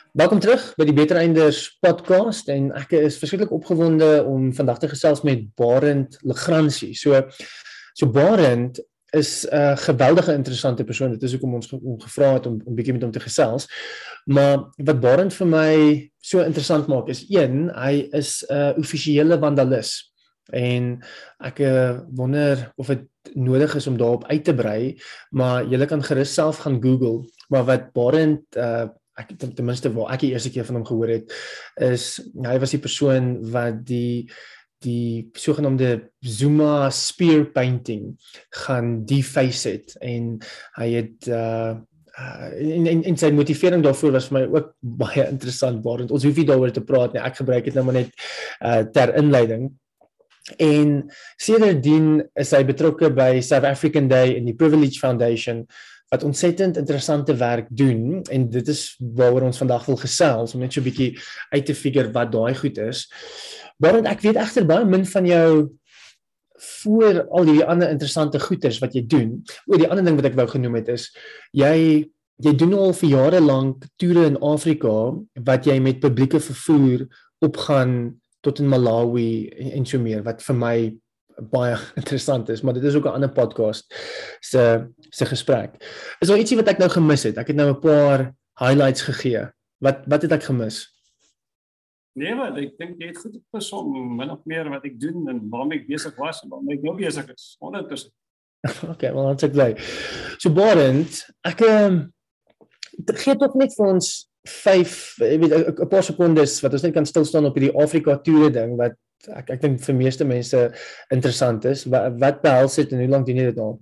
Welkom terug by die Beter Einders podcast en ek is verskriklik opgewonde om vandag te gesels met Barend Legrandsie. So Barend is 'n geweldige interessante persoon. Dit is hoekom ons hom gevra het om bietjie met hom te gesels. Maar wat Barend vir my so interessant maak is hy is 'n offisiële vandalis. En ek wonder of dit nodig is om daarop uit te brei, maar jy kan gerus self gaan Google. Maar wat Barend ek ten minste waar ek die eerste keer van hom gehoor het, is hy was die persoon wat die sogenaamde Zuma spear painting gaan deface het en hy het en sy motivering daarvoor was vir my ook baie interessant. Barend, ons hoef nie daaroor te praat nie. Ek gebruik dit nou maar net ter inleiding. En sedertdien is hy betrokke by South African Day en die Privilege Foundation wat ontsettend interessante werk doen, en dit is waaroor ons vandag wil gesels, om net so 'n bietjie uit te figure wat daai goed is. Barend, ek weet egter baie min van jou voor al die ander interessante goeders wat jy doen. Die ander ding wat ek wou genoem het is, jy doen al vir jare lank toere in Afrika, wat jy met publieke vervoer opgaan tot in Malawi en so meer, wat vir my baie interessant is, maar dit is ook 'n ander podcast se gesprek. Is daar ietsie wat ek nou gemis het? Ek het nou 'n paar highlights gegee. Wat het ek gemis? Nee, maar ek dink jy het goed opgesom, min of meer wat ek doen en waarmee ek besig was en waarmee ek nou besig is. 100%. Okay, wel, dan sê ek bly. So Barend, ek gee tog net vir ons 'n paar sekondes wat ons net kan stil staan op hierdie Afrika toere ding wat ek dink vir meeste mense interessant is. Wat behels dit en hoe lank doen jy dit al?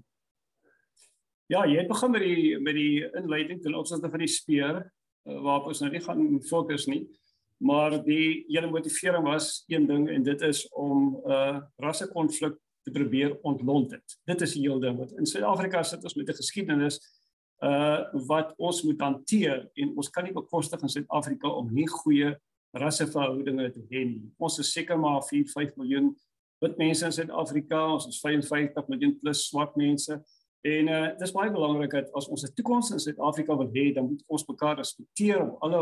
Ja, jy het begin met die inleiding ten opsigte van die speer, waarop ons nou nie gaan fokus nie, maar die hele motivering was een ding en dit is om rassekonflik te probeer ontlont het. Dit is die hele ding. In Suid-Afrika sit ons met 'n geskiedenis wat ons moet hanteer en ons kan nie bekostig in Suid-Afrika om nie goeie rasseverhoudinge te hê nie. Ons is seker maar 4-5 miljoen wit mense in Suid-Afrika, ons is 55 miljoen plus swart mense en dit is baie belangrik dat as ons 'n toekoms in Suid-Afrika wil hê, dan moet ons mekaar respekteer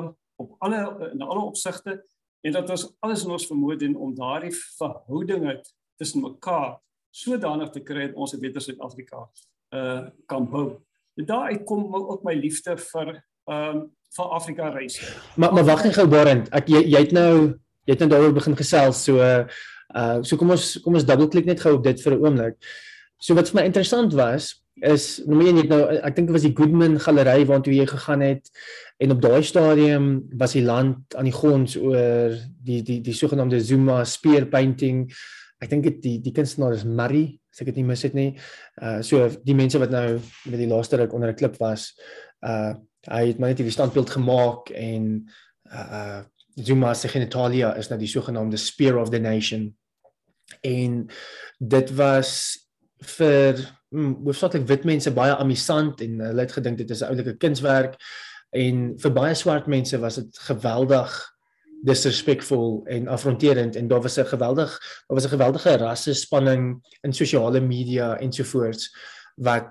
in alle opsigte en dat ons alles in ons vermoë doen om daardie verhoudinge tussen mekaar sodanig te kry dat ons 'n beter Suid-Afrika kan bou. Daaruit kom ook my liefde vir Afrika reis. Maar wag net gou Barend, jy het nou daaroor begin gesels, so kom ons dubbelklik net gou op dit vir 'n oomblik. So wat vir my interessant was, is, ek dink dit was die Goodman Galery waartoe jy gegaan het, en op daai stadium was die land aan die gons oor die sogenaamde Zuma spear painting. Ek dink die kunstenaar is Murray, as ek dit nie mis het nie. So die mense wat nou met die laaste ruk onder 'n klip was, hy het maar net die standbeeld gemaak en Zuma se genitalia is nou die sogenaamde Spear of the Nation. En dit was vir hoofsaaklik wit mense baie amusant en hulle het gedink dit is 'n oulike kunswerk, en vir baie swart mense was dit geweldig disrespectful en afronterend, en daar was 'n geweldige rassespanning in sosiale media ensovoorts wat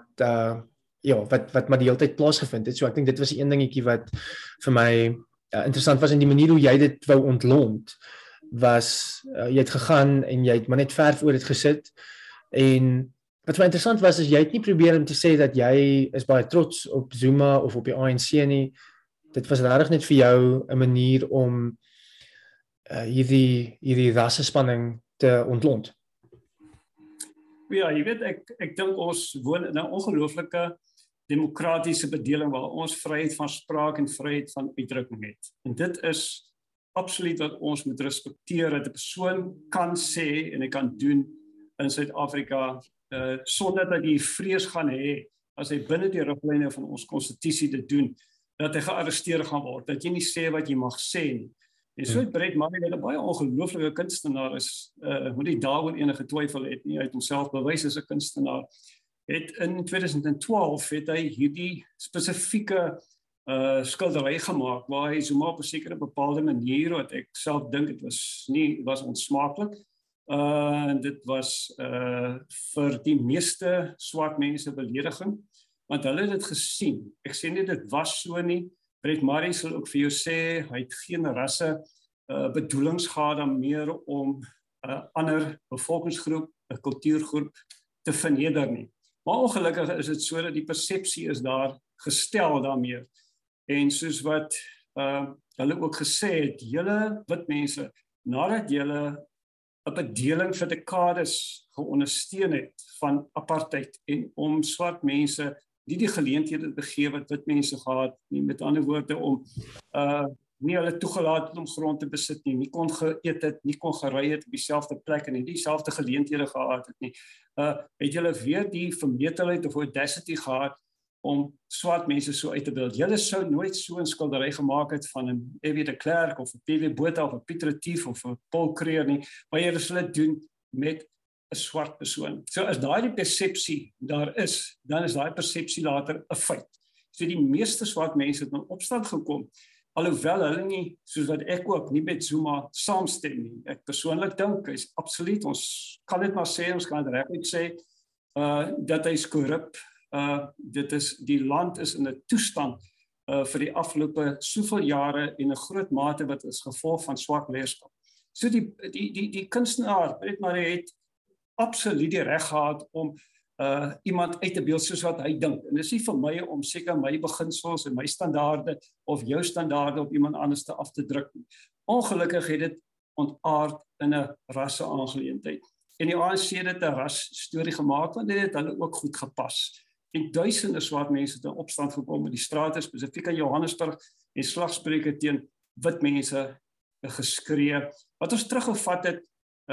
maar die hele tyd plaasgevind het. So ek dink dit was 'n dingetjie wat vir my interessant was, en die manier hoe jy dit wou ontlont was, jy het gegaan en jy het maar net verf oor dit gesit, en wat vir my interessant was is jy het nie probeer om te sê dat jy is baie trots op Zuma of op die ANC nie. Dit was regtig net vir jou 'n manier om hierdie rassespanning te ontlont. Ja, jy weet, ek dink ons woon in 'n ongelooflike demokratiese bedeling waar ons vryheid van spraak en vryheid van uitdrukking het. En dit is absoluut wat ons moet respekteer, dat 'n persoon kan sê en hy kan doen in Suid-Afrika sonder dat jy vrees gaan hê as hy binne die riglyne van ons konstitusie dit doen, dat hy gearresteer gaan word, dat jy nie sê wat jy mag sê nie. En so het Brett Murray, wat 'n baie ongelooflike kunstenaar is, moet nie daaroor enige twyfel het nie, hy het homself bewys as 'n kunstenaar, het in 2012 het hy hierdie spesifieke skildery gemaak, waar hy Zuma op 'n sekere bepaalde manier, wat ek self dink het was onsmaaklik, dit was vir die meeste swart mense belediging, want hulle het dit gesien. Ek sê nie dit was so nie, Brett Murray sal ook vir jou sê, hy het geen rasse bedoelings gehad dan meer om 'n ander bevolkingsgroep, 'n kultuurgroep te verneder nie. Maar ongelukkig is dit so dat die persepsie is daar gestel daarmee. En soos wat hulle ook gesê het, julle wit mense, nadat julle 'n bedeling vir dekades geondersteun het van apartheid en om swart mense nie die geleenthede te gee wat wit mense gehad nie, met ander woorde om nie hulle toegelaat het om grond te besit nie kon geëet het, nie kon gery het op dieselfde plek en nie dieselfde geleenthede gehad het nie. Het julle weer die vermetelheid of audacity gehad om swart mense so uit te beeld. Julle sou nooit so 'n skildery gemaak het van 'n F.W. de Klerk of 'n P.W. Botha of 'n Piet Retief of 'n Paul Creer nie, maar julle sal dit doen met 'n swart persoon. So as daai die persepsie daar is, dan is daai persepsie later 'n feit. So die meeste swart mense het in opstand gekom, alhoewel hulle nie, soos wat ek ook, nie met Zuma saamstem nie. Ek persoonlik dink, hy is absoluut, ons kan dit maar sê, ons kan dit regtig sê, dat hy is korrup. Die land is in 'n toestand vir die afgelope soveel jare en 'n groot mate wat is gevolg van swak leierskap. So die kunstenaar, Brett Murray het absoluut die reg gehad om iemand uit te beeld soos wat hy dink. En dis nie vir my om seker my beginsels en my standaarde of jou standaarde op iemand anders af te druk nie. Ongelukkig het dit ontaard in 'n rasse aangeleentheid. En die ANC het dit 'n ras storie gemaak, want dit het hulle ook goed gepas. En duisende swart mense het in opstand gekom in die strate, spesifiek in Johannesburg, en slagspreuke teen wit mense geskree, wat ons teruggevat het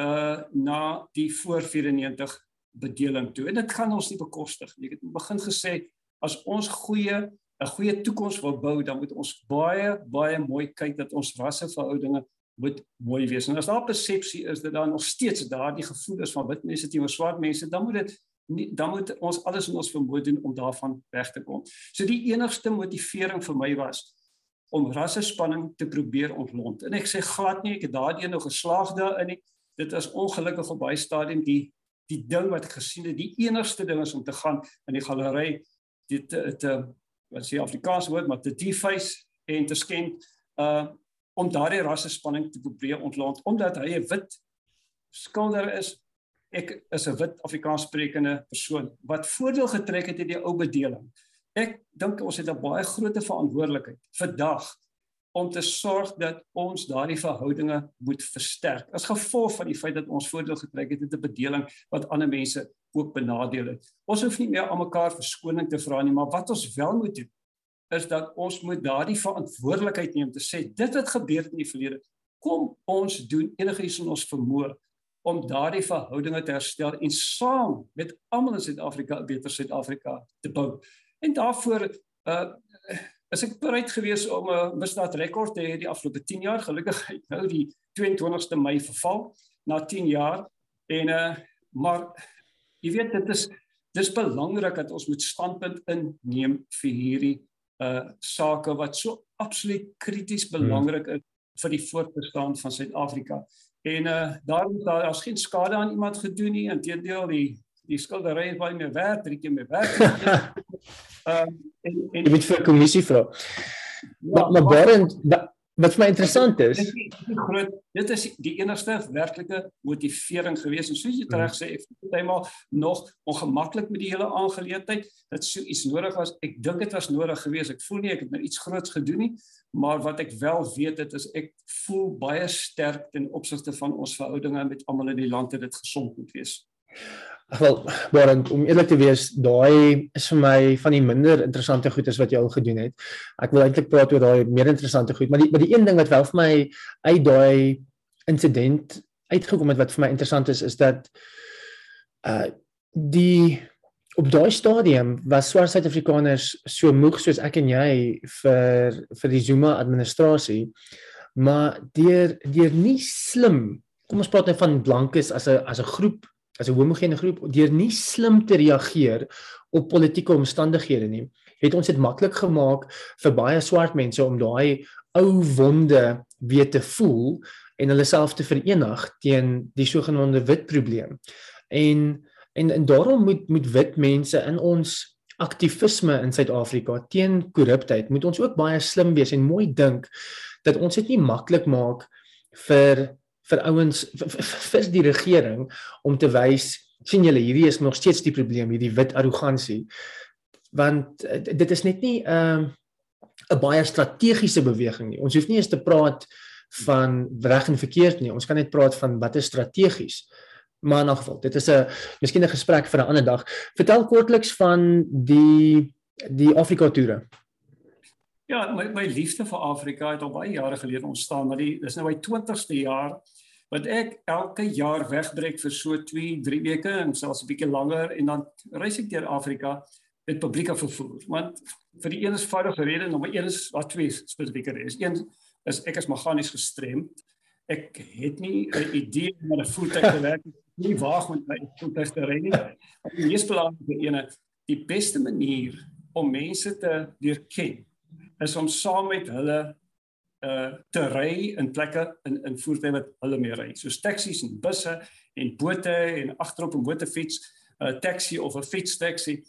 na die voor 94 bedeling toe. En dit gaan ons nie bekostig nie. Ek het in die begin gesê, as ons 'n goeie toekoms wil bou, dan moet ons baie mooi kyk dat ons rasseverhoudinge moet mooi wees. En as daar persepsie is dat daar nog steeds daardie gevoel is van wit mense teenoor swart mense, dan moet ons alles in ons vermoë doen om daarvan weg te kom. So die enigste motivering vir my was om rassespanning te probeer ontlont. En ek sê glad nie, ek het daardie nog geslaag daarin nie. Dit is ongelukkig op baie stadium die ding wat ek gesien het, die enigste ding is om te gaan in die galery, wat is die Afrikaanse woord, maar te deface en te skend, om daardie rassespanning te probeer ontlont, omdat hy 'n wit skilder is. Ek is 'n wit Afrikaans sprekende persoon, wat voordeel getrek het uit die ou bedeling. Ek dink ons het 'n baie groot verantwoordelikheid vandag om te sorg dat ons daardie verhoudinge moet versterk, as gevolg van die feit dat ons voordeel getrek het uit 'n bedeling wat ander mense ook benadeel het. Ons hoef nie meer aan mekaar verskoning te vra nie, maar wat ons wel moet doen, is dat ons moet daardie verantwoordelikheid neem te sê, dit wat gebeur het in die verlede, kom ons doen enigiets in ons vermoë om daardie verhoudinge te herstel en saam met almal in Suid-Afrika 'n beter Suid-Afrika te bou. En daarvoor is ek bereid gewees om 'n misdaadrekord te hê die afgelope 10 jaar. Gelukkig het nou die 22ste Mei verval na 10 jaar. Maar jy weet, dis belangrik dat ons moet standpunt inneem vir hierdie sake wat so absoluut krities belangrik is vir die voortbestaan van Suid-Afrika. En daar's geen skade aan iemand gedoen nie, inteendeel die skildery is baie meer werd, 3 keer meer werd. Jy moet vir 'n kommissie vra. Maar Barend, wat vir my interessant is, dit is die enigste werklike motivering gewees. En soos jy reg sê, ek voel eendag nog ongemaklik met die hele aangeleentheid, dat so iets nodig was. Ek dink dit was nodig gewees. Ek voel nie ek het nou iets groots gedoen nie, maar wat ek wel weet het is ek voel baie sterk ten opsigte van ons verhoudinge met almal in die land dat dit gesond moet wees. Wel, Barend, om eerlik te wees, daai is vir my van die minder interessante goeders wat jy al gedoen het. Ek wil eintlik praat oor daai meer interessante goed, maar die een ding wat wel vir my uit daai insident uitgekom het wat vir my interessant is dat op daai stadium was swart Suid-Afrikaners so moeg soos ek en jy vir die Zuma administrasie, maar deur nie slim, kom ons praat nou van blankes as 'n groep, as 'n homogene groep, deur nie slim te reageer op politieke omstandighede nie, het ons dit maklik gemaak vir baie swart mense om daai ou wonde weer te voel en hulle self te verenig teen die sogenaamde wit probleem. En daarom moet wit mense in ons aktivisme in Suid-Afrika teen korruptheid, moet ons ook baie slim wees en mooi dink dat ons dit nie maklik maak vir ouens vir die regering om te wys, sien julle, hierdie is nog steeds die probleem, hierdie wit arrogansie, want dit is net nie 'n baie strategiese beweging nie. Ons hoef nie eens te praat van reg en verkeerd nie. Ons kan net praat van wat is strategies. Maar in 'n geval, dit is miskien 'n gesprek vir 'n ander dag. Vertel kortliks van die Afrika toere. Ja, my liefde vir Afrika het al baie jare gelede ontstaan, maar dis nou my 20ste jaar wat ek elke jaar wegbreek vir so 2-3 weke en selfs 'n bietjie langer en dan reis ek deur Afrika met publieke vervoer. Want vir die een is eenvoudige rede, nommer 1 is wat 2 spesifieke redes. Een is ek is meganies gestremd. Ek het nie 'n idee om met 'n voertuig te werk nie, waag met my voertuig te ry nie. Die mees belangrike ene, die beste manier om mense te leer ken is om saam met hulle te ry in plekke in voertuie wat hulle mee ry. Soos taksies en busse en bote en agterop 'n motorfiets, 'n taxi of 'n fietstaxi.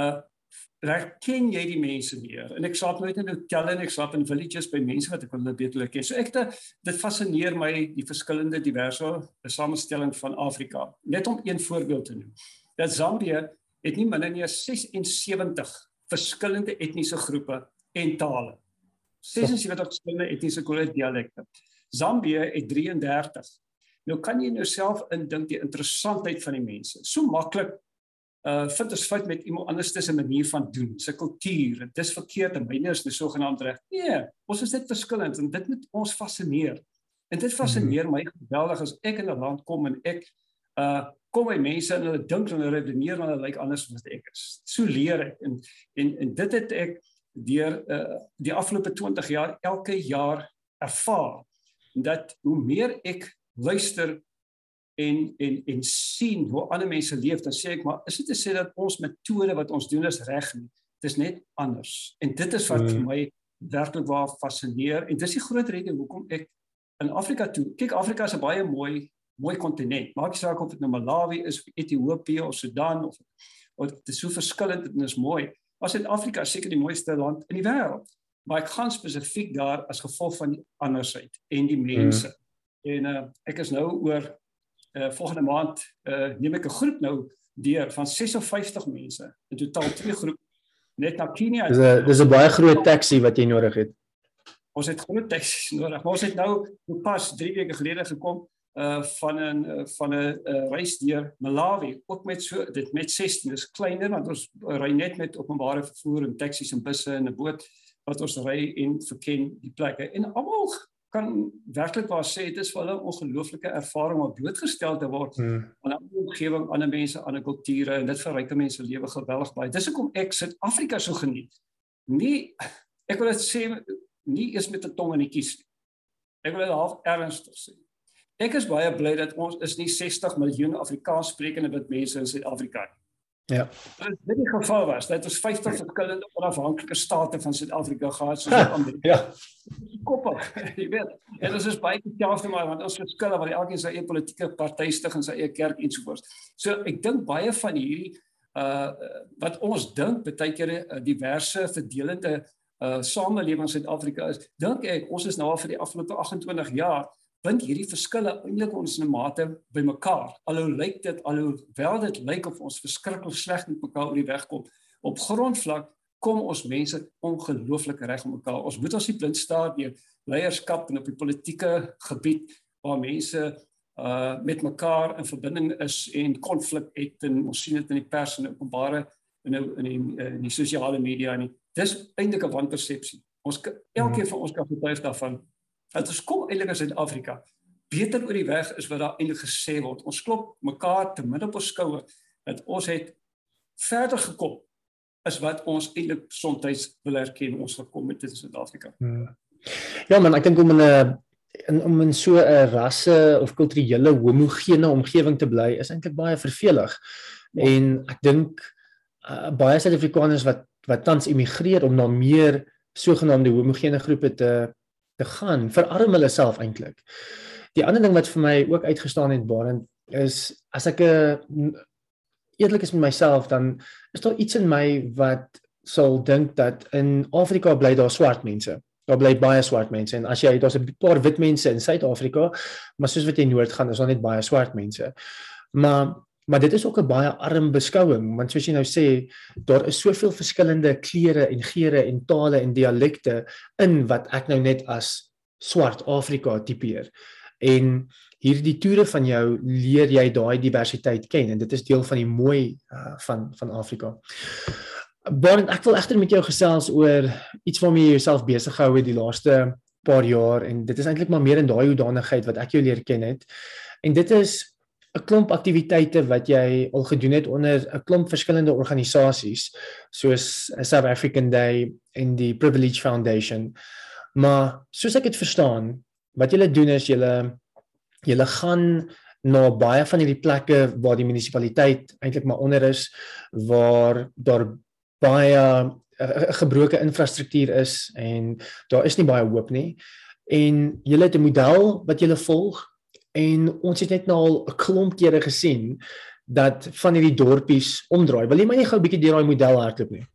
Ken jy die mense meer? En ek slaap nooit in hotelle en ek slaap in villages by mense wat ek hulle beter ken. So dit fascineer my die verskillende diverse samestelling van Afrika. Net om een voorbeeld te noem. Dat Zambië het nie minder nie as 76 verskillende etniese groepe en tale. 76 verskillende etniese dialekte. Zambië het 33. Nou kan jy nou self indink die interessantheid van die mense. So maklik vind ons fout met iemand anders se manier van doen, sy kultuur, dit is verkeerd en myne is nou sogenaamd reg. Nee, ons is net verskillend en dit moet ons fascineer. En dit fascineer my geweldig as ek in 'n land kom en ek kom by mense en hulle dink en hulle redeneer en hulle lyk anders as wat ek is. So leer ek en dit het ek deur die afgelope 20 jaar elke jaar ervaar dat hoe meer ek luister en sien hoe ander mense leef, dan sê ek, maar is dit te sê dat ons metode wat ons doen is reg nie? Dit is net anders. En dit is wat vir my werklik waar fascineer. En dis die groot rede hoekom ek in Afrika toe. Kyk, Afrika is 'n baie mooi kontinent. Maak nie saak of dit nou Malawi is, of Ethiopië of Sudan of dit is so verskillend en dit is mooi. Maar Suid-Afrika is seker die mooiste land in die wêreld. Maar ek gaan spesifiek daar as gevolg van die andersheid en die mense. En ek is nou oor volgende maand neem ek 'n groep nou deur van 56 mense, in totaal 2 groepe, net na Kenia. Dis 'n baie groot taxi wat jy nodig het. Ons het groot taxi's nodig, maar ons het nou pas 3 weke gelede gekom van 'n reis deur Malawi, ook met met 16, dis kleiner, want ons ry net met openbare vervoer en taxi's en busse en 'n boot wat ons ry en verken die plekke. En almal kan werklik waar sê, dit is vir hulle 'n ongelooflike ervaring om blootgestel te word aan 'n ander omgewing, ander mense, ander kulture, en dit verryk mense lewe geweldig baie. Dis hoekom ek Suid-Afrika so geniet. Nie, ek wil dit sê, nie eens met 'n tong in die kies nie. Ek wil dit half ernstig sê. Ek is baie bly dat ons is nie 60 miljoen Afrikaans sprekende wit mense in Suid-Afrika nie. Ja. As dit die geval was, dat ons 50 verskillende onafhanklike state van Suid-Afrika gehad, soos Amerika. Ja. Koppel, jy weet. En ons is baie dieselfde maar, want ons verskille, want elkeen sy eie politieke party stig en sy eie kerk ensovoorts. So ek dink baie van hierdie wat ons dink baie keer diverse verdelende samelewing in Suid-Afrika is, dink ek ons is nou al vir die afgelope 28 jaar bind hierdie verskille eintlik ons in 'n mate by mekaar. Alhoewel dit lyk of ons verskriklik sleg met mekaar oor die weg kom, op grondvlak kom ons mense ongelooflik reg met mekaar. Ons moet ons nie blind staar deur leierskap en op die politieke gebied waar mense met mekaar in verbinding is en konflik het, en ons sien dit in die pers en openbare in die sosiale media nie. Dis eintlik 'n wanpersepsie. Elkeen van ons kan getuig daarvan. Dat ons kom eintlik in Suid-Afrika beter oor die weg is wat daar eintlik gesê word. Ons klop mekaar te midde op ons skouer dat ons het verder gekom as wat ons eintlik soms wil erken ons gekom het in Suid-Afrika. Ja man, ek dink om in so 'n rasse of kulturele homogene omgewing te bly is eintlik baie vervelig. Ja. En ek dink baie Suid-Afrikaners wat tans immigreer om na meer sogenaamde homogene groepe te gaan, verarm hulle self eintlik. Die ander ding wat vir my ook uitgestaan het, Barend, is as ek eerlik is met myself, dan is daar iets in my wat sal dink dat in Afrika bly daar swart mense. Daar bly baie swart mense en as daar's 'n paar wit mense in Suid-Afrika, maar soos wat jy noord gaan, is daar net baie swart mense. Maar dit is ook 'n baie arm beskouing, want soos jy nou sê, daar is soveel verskillende kleure en geure en tale en dialekte in wat ek nou net as swart Afrika tipeer. En hierdie toere van jou leer jy daai diversiteit ken en dit is deel van die mooi van Afrika. Barend, ek wil egter met jou gesels oor iets waarmee jy jouself besig gehou het die laaste paar jaar en dit is eintlik maar meer in daai hoedanigheid wat ek jou leer ken het. En dit is 'n klomp aktiwiteite wat jy al gedoen het onder 'n klomp verskillende organisasies soos South African Day en die Privilege Foundation. Maar soos ek dit verstaan, wat julle doen is julle gaan na baie van hierdie plekke waar die munisipaliteit eintlik maar onder is, waar daar baie gebroke infrastruktuur is en daar is nie baie hoop nie. En julle het 'n model wat julle volg en ons het net nou al 'n klomp kere gesien dat van hierdie dorpies omdraai. Wil jy my net gou 'n bietjie deur daai model hardloop nie?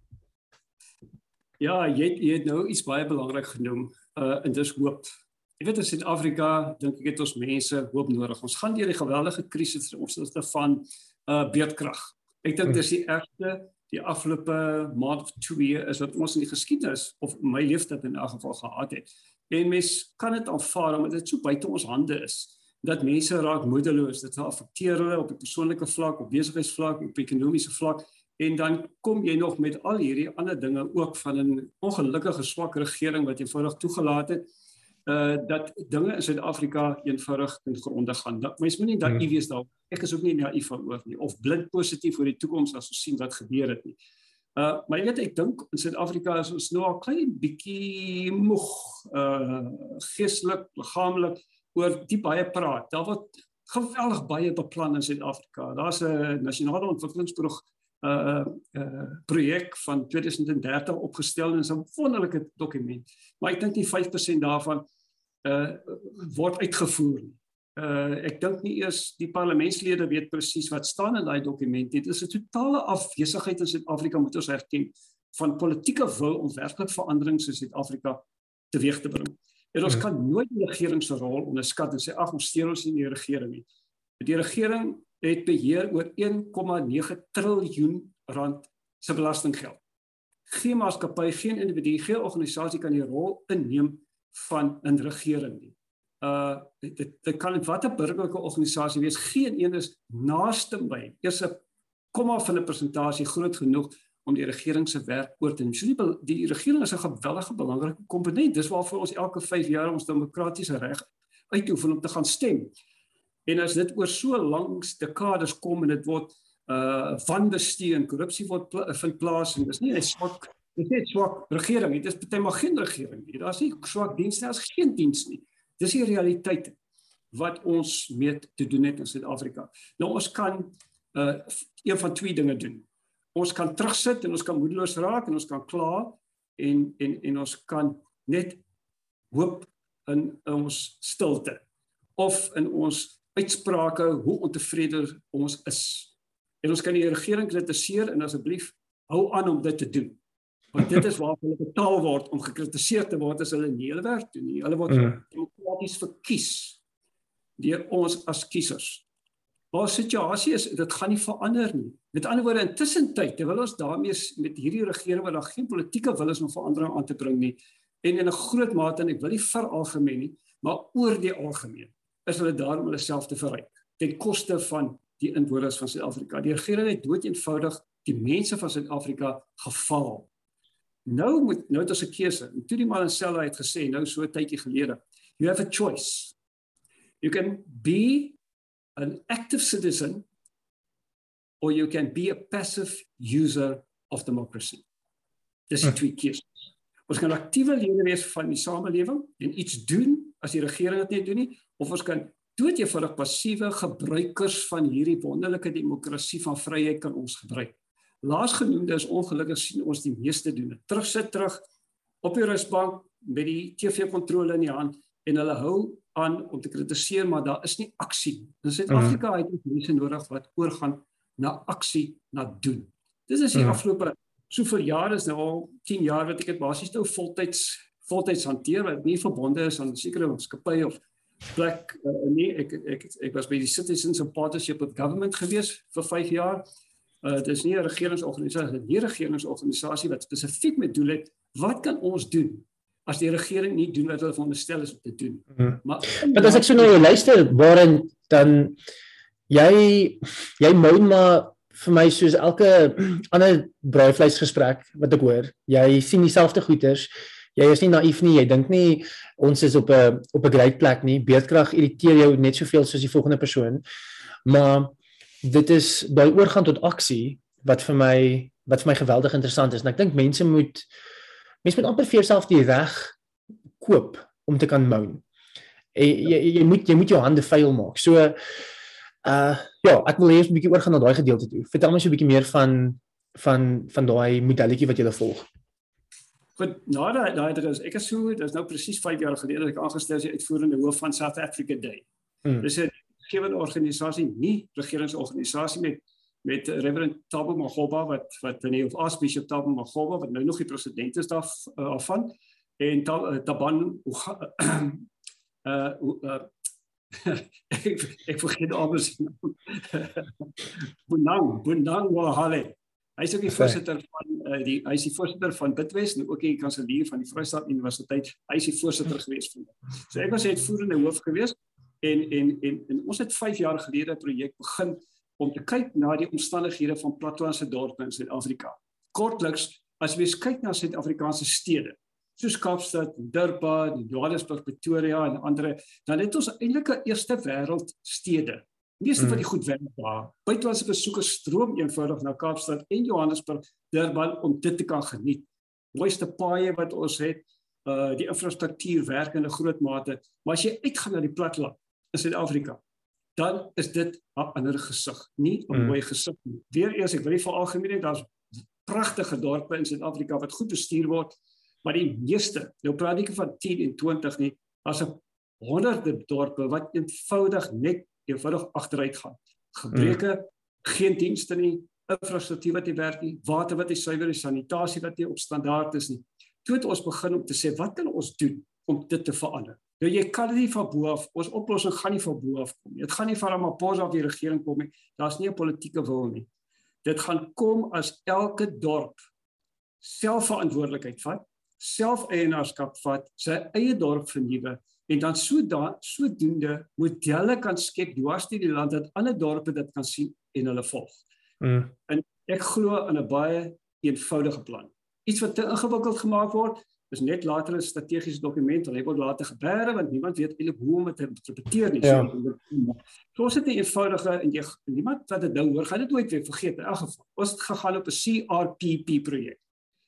Ja, jy het nou iets baie belangrik genoem, en dis hoop. Jy weet in Suid-Afrika dink ek het ons mense hoop nodig. Ons gaan deur die geweldige krisis ten opsigte van beerdkrag. Ek dink dis die ergste die afgelope maand of 2 is wat ons in die geskiedenis of my leeftyd in elk geval gehad het. En mens kan dit aanvaar omdat dit so buite ons hande is. Dat mense raak moedeloos, dit affekteer hulle op 'n persoonlike vlak, op besigheidsvlak, op ekonomiese vlak en dan kom jy nog met al hierdie ander dinge ook van 'n ongelukkige swak regering wat eenvoudig toegelaat het dat dinge in Suid-Afrika eenvoudig ten gronde gaan. Mens moet nie naïef wees daar. Ek is ook nie naïef daaroor nie of blind positief oor die toekoms as ons sien wat gebeur het nie. Maar jy weet ek dink in Suid-Afrika is ons nou al klein bietjie moeg, geestelik, liggaamlik oor die baie praat. Daar word geweldig baie beplan in Suid-Afrika. Daar's 'n nasionale ontwikkelingsprojek van 2030 opgestel en is 'n wonderlike dokument. Maar ek dink nie 5% daarvan word uitgevoer nie. Ek dink nie eers die parlementslede weet presies wat staan in daai dokument nie. Dit is 'n totale afwesigheid in Suid-Afrika moet ons erken van politieke wil om werklik veranderings in Suid-Afrika teweeg te bring. En ons kan nooit die regering se rol onderskat en sê ag ons steur ons nie die regering nie. Die regering het beheer oor 1,9 triljoen rand se belastinggeld. Geen maatskappy, geen individu, geen organisasie kan die rol inneem van 'n regering nie. Dit kan watter burgerlike organisasie wees, geen een is naaste by, eers 'n komma van 'n persentasie groot genoeg om die regering se werk oor te neem. So die regering is 'n geweldige belangrike komponent. Dis waarvoor ons elke 5 jaar ons demokratiese reg uitoefen om te gaan stem. En as dit oor so langs dekades kom en dit word wanbestuur en korrupsie vind plaas en dis nie 'n swak regering, dit is partymal geen regering nie. Daar's nie swak dienste, daar's geen diens nie. Dis die realiteit wat ons mee te doen het in Suid-Afrika. Nou ons kan een van 2 dinge doen. Ons kan terugsit en ons kan moedeloos raak en ons kan kla en ons kan net hoop in ons stilte of in ons uitsprake hoe ontevrede ons is. En ons kan die regering kritiseer en asseblief hou aan om dit te doen. Want dit is waar hulle betaal word om gekritiseer te word as hulle nie hulle werk doen nie. Hulle word demokraties verkies deur ons as kiesers. Maar situasie is, dit gaan nie verander nie. Met ander woorde, intussen tyd, terwyl ons daarmee met hierdie regering waar daar geen politieke wil is om verandering aan te bring nie, en in 'n groot mate, en ek wil nie veralgemeen nie, maar oor die algemeen, is hulle daar om hulle self te verryk, ten koste van die inwoners van Suid-Afrika. Die regering het doeteenvoudig die mense van Suid-Afrika gefaal. Nou het ons 'n keuse. En toe die Mandela het gesê, nou so 'n tydjie gelede, you have a choice. You can be an active citizen or you can be a passive user of democracy. Dis die 2 keuses. Ons kan aktiewe lede wees van die samelewing en iets doen as die regering dit nie doen nie, of ons kan doeteenvoudig passiewe gebruikers van hierdie wonderlike demokrasie van vryheid kan ons gebruik. Laasgenoemde is ongelukkig sien ons die meeste doen. Terugsit terug op die rusbank met die TV-kontrole in die hand en hulle hou aan om te kritiseer, maar daar is nie aksie. In Suid-Afrika het ons mense nodig wat oorgaan na aksie, na doen. Dis is die afgelope soveel jare, is nou al 10 jaar wat ek het basies nou voltyds hanteer, wat nie verbonde is aan sekere maatskappy of plek nie. Ek was by die Citizens in Partnership with Government gewees vir 5 jaar. Dit is nie 'n regeringsorganisasie, dit is 'n nie-regeringsorganisasie wat spesifiek met doel het, wat kan ons doen as die regering nie doen wat hulle veronderstel is om te doen. Maar as ek so na jou luister, waarin dan jy moun maar vir my soos elke ander braaivleisgesprek wat ek hoor, jy sien dieselfde goeters, jy is nie naïef nie, jy dink nie ons is op 'n great plek nie, beerdkrag irriteer jou net soveel soos die volgende persoon, maar dit is daai oorgaan tot aksie wat vir my geweldig interessant is, en ek dink mense moet amper vir jouself die reg koop om te kan moan. Jy moet jou hande vuil maak. So ja, ek wil eers 'n bietjie oorgaan na daai gedeelte toe. Vertel my so 'n bietjie meer van daai modelletjie wat jy volg. Goed, ek is so, dit is nou presies 5 jaar gelede dat ek aangestel is die uitvoerende hoof van South Africa Day. Dis 'n gewende organisasie, nie regeringsorganisasie met Reverend Thabo Makgoba wat nee, of Archbishop Thabo Makgoba wat nou nog die president is daarvan, en Taban ek vergeet alles. Bonang Wahale. Hy is ook die voorsitter van Bidwest en ook die kanselier van die Vrystaat Universiteit. Hy is die voorsitter gewees van dit. So ek was die uitvoerende hoof gewees en ons het 5 jaar gelede 'n projek begin om te kyk na die omstandighede van plattelandse dorpe in Suid-Afrika. Kortliks, as jy kyk na Suid-Afrikaanse stede, soos Kaapstad, Durban, Johannesburg, Pretoria en ander, dan het ons eintlik 'n eerste wêreld stede. Meeste van die goed werk daar. Buitelandse besoekers stroom eenvoudig na Kaapstad en Johannesburg, Durban om dit te kan geniet. Mooiste paaie wat ons het, die infrastruktuur werk in 'n groot mate, maar as jy uitgaan na die platteland in Suid-Afrika, dan is dit 'n ander gesig, nie 'n mooi gesig nie. Weereens, ek wil nie veralgemeen, daar's pragtige dorpe in Suid-Afrika wat goed bestuur word, maar die meeste, nou praat ek van 10 en 20 nie, as 'n honderde dorpe wat eenvoudig agteruit gaan. Gebreke, geen dienste nie, infrastruktuur wat nie werk nie, water wat nie suiwer is, sanitasie wat nie op standaard is nie. Toe het ons begin om te sê, wat kan ons doen om dit te verander? Nou jy kan dit nie van bo af, ons oplossing gaan nie van bo af kom nie. Dit gaan nie van Ramaphosa of die regering kom nie. Daar's nie 'n politieke wil nie. Dit gaan kom as elke dorp selfverantwoordelikheid vat, self-eienaarskap vat, sy eie dorp vernuwe en dan sodoende modelle kan skep dwars deur die land dat ander dorpe dit kan sien en hulle volg. En ek glo in 'n baie eenvoudige plan. Iets wat te ingewikkeld gemaak word, is net later 'n strategiese dokument, en hy word later gebeere, want niemand weet eintlik hoe om dit te interpreteer nie. Ja. So ons het 'n eenvoudige, en niemand wat dit nou hoor, gaan dit nooit weer vergeet in elk geval. Ons het gegaan op 'n CRPP projek.